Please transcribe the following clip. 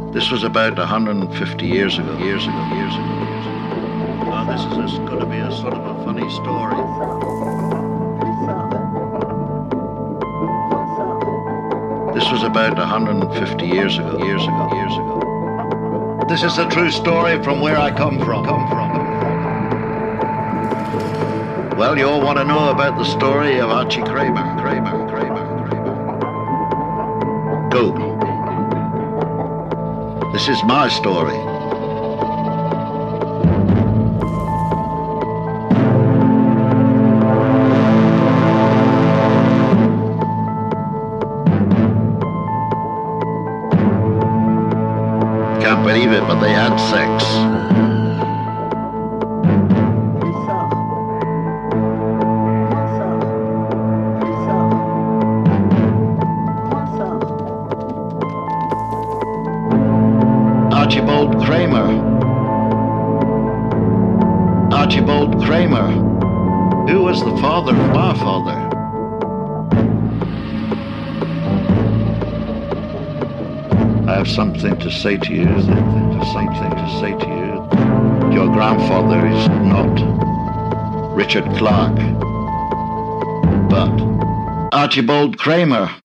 This was about 150 years ago. Now this is going to be a sort of a funny story. This was about 150 years ago. This is a true story from where I come from. Well, you all want to know about the story of Archie Kramer. Go. This is my story. Can't believe it, but they had sex. Archibald Kramer, who was the father of my father. I have something to say to you, Your grandfather is not Richard Clark, but Archibald Kramer.